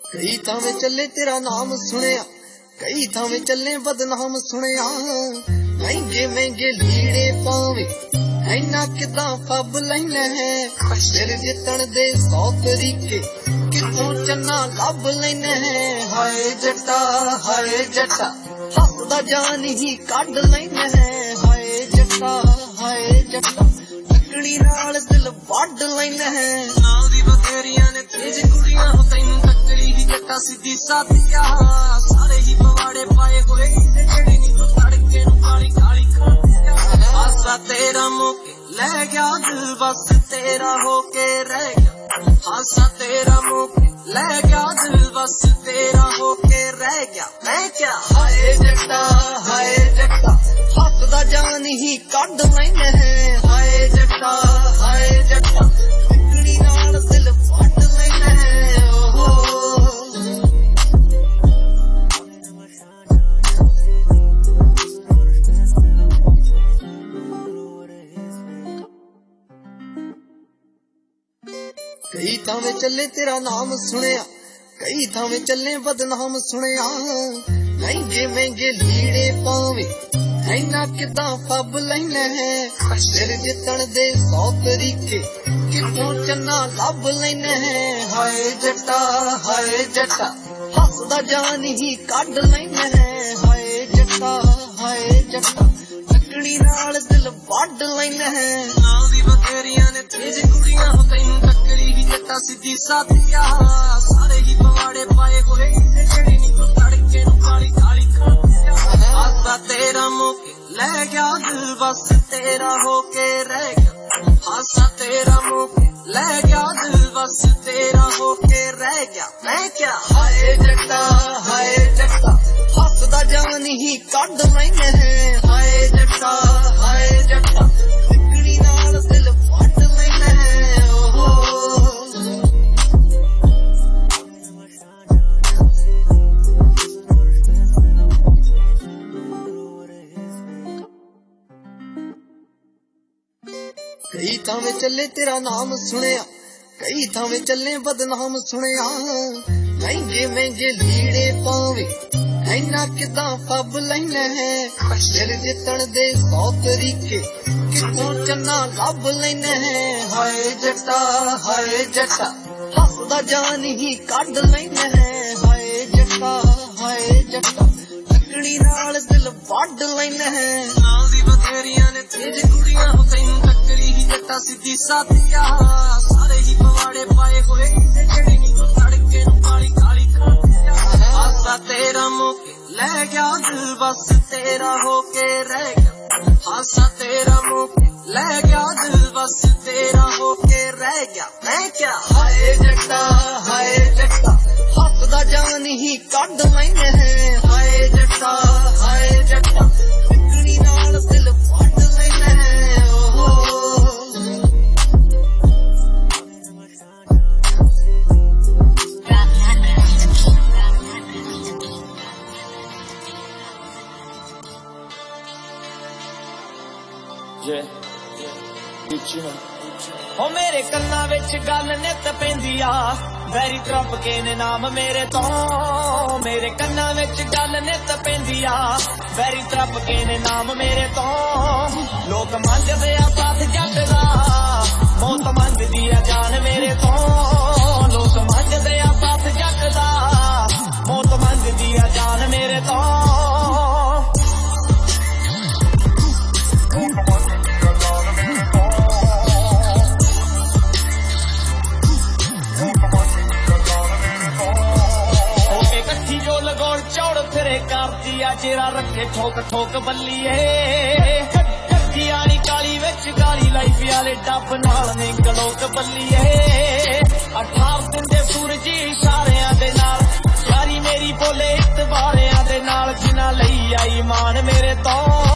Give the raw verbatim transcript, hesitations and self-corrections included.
कई थावे चले तेरा नाम सुनिया, कई थावे चले बदनाम सुनिया। महंगे महंगे लीड़े पावे ऐना किदा पब लैना है। सिर जितन दे सौ तरीके कितों चन्ना लब लैना है। हाय जट्टा हाय जट्टा हसदा जान ही कड लैना है। हाय जट्टा हाय जट्टा लकड़ी नाल दिल वड लैना है। नाल दी बतेरियां ने तेज कुड़ियां हो तैनूं टक्करी ही जट्टा सीधी साथिया। सारे ही पवाड़े पाए हुए जेड़ी नी तू तड़के नूं काली काली खातिया। हासा तेरा मुके ले गया दिल बस तेरा होके रह गया। हासा तेरा मुके ले गया दिल बस तेरा होके रह गया। मैं क्या हाय जट्टा हाय जट्टा हसदा जान ही कड लैना है। हाय जट्टा हाय जट्टा लकड़ी नाल दिल वड लैना है। ओहो कई थावे चले तेरा नाम सुनिया, कई थावे चले बदनाम सुनिया। महंगे महंगे लीड़े पावे ऐना किदा पब लैना है। सिर जितन दे सौ तरीके कितों चन्ना लब लैना है। हाय जट्टा हाय जट्टा हसदा जान ही कड लैना है। हाय जट्टा हाय जट्टा लकड़ी नाल दिल वड लैना है। नाल दी बतेरियां ने तेज कुड़ियां हो तैनूं टक्करी ही जट्टा सीधी साथिया। सारे ही पवाड़े पाए हुए जेड़ी नी तू तड़के नूं काली काली खातिया। हासा तेरा मुके ले गया दिल बस तेरा होके रह गया। हासा तेरा मुके ले गया दिल बस तेरा होके रह गया। मैं क्या हाय जट्टा हाय जट्टा हसदा जान ही कड लैना है। हाय जट्टा हाय जट्टा लकड़ी नाल दिल वड लैना है। ओहो कई थावे चले तेरा नाम सुनिया, कई थावे चले बदनाम सुनिया। महंगे महंगे लीड़े पावे ऐना किदा पब लैना है। सिर जितन दे सौ तरीके कितों चन्ना लब लैना है। हाय जट्टा हाय जट्टा हसदा जान ही कड लैना है। हाय जट्टा हाय जट्टा लकड़ी नाल दिल वड लैना है। नाल दी बतेरियां ने तेज कुड़ियां हो तैनूं टक्करी ही जट्टा सीधी साथिया। सारे ही पवाड़े पाए हुए जेड़ी नी तू तड़के नूं काली काली खातिया। हासा तेरा मुके ले गया दिल बस तेरा होके रह गया। हासा तेरा मुके ले गया दिल बस तेरा होके रह गया। मैं क्या हाय जट्टा हाय जट्टा हसदा जान ही कड लैना है। हाय जट्टा हाय जट्टा लकड़ी नाल दिल वड लैना है। ओहो ओ मेरे कन्ना विच गल नित पैंदी आ वैरी त्रपके ने नाम मेरे तो। मेरे कन्ना विच गल नित पैंदी आ वैरी त्रपके ने नाम मेरे तो। लोक मंगदे आ साथ जट दा मौत मंगदी आ जान मेरे तो। लोक मंगदे आ साथ जट दा मौत मंगदी आ जान मेरे तो। चेरा रखे ठोक ठोक बल्लीए कच्ची आली काली विच काली लाइफ वाले डब नाल ने गलोक बल्लीए। अठार दिन दे सूरजी इशारियां दे नाल यारी मेरी बोले इतबारियां दे नाल जिन्हां लई आई मान मेरे तो।